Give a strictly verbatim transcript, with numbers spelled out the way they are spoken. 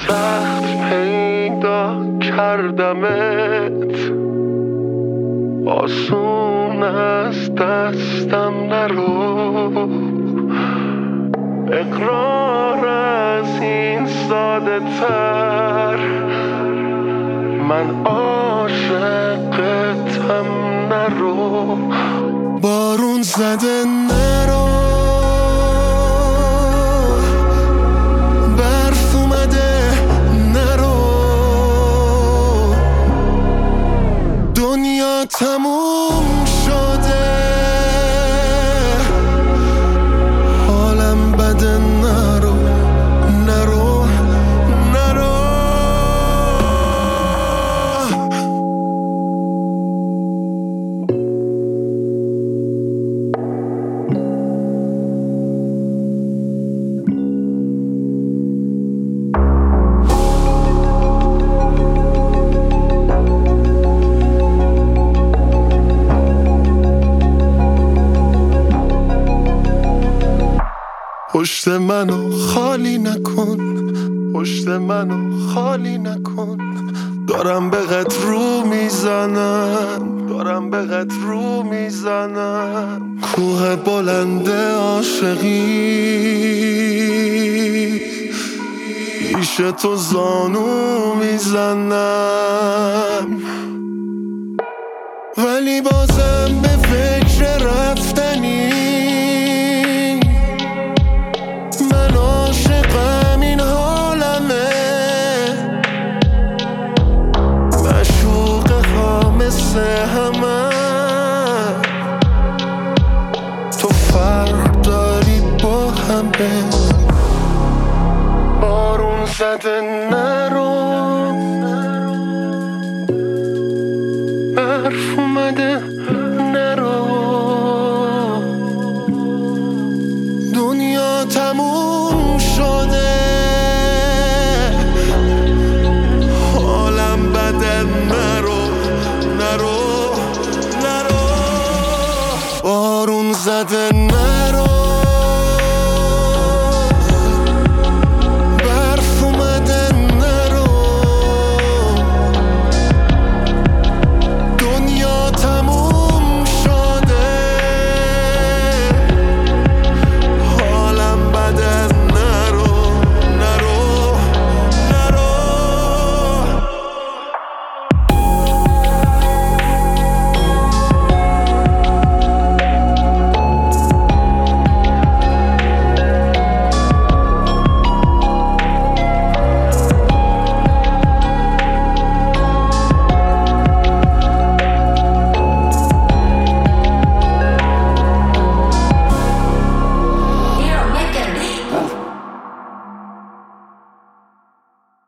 سخت پیدا کردمت، آسون از دستم نرو. اقرار از این ساده تر، من عاشقتم نرو. بارون زده نرو، برف اومده نرو، دنیا تموم شده، حالم بده نرو نرو نرو. پشت منو خالی نکن، پشت منو خالی نکن، دارم به قد رو میزنم، دارم به قد رو میزنم. کوه بلند عاشقی، پیش تو زانو میزنم، ولی بازم به فکر رفتنی. من عاشقم این حالمه، مشوقه ها مثل همه. تو فرق داری با همه. بارون زده نرو،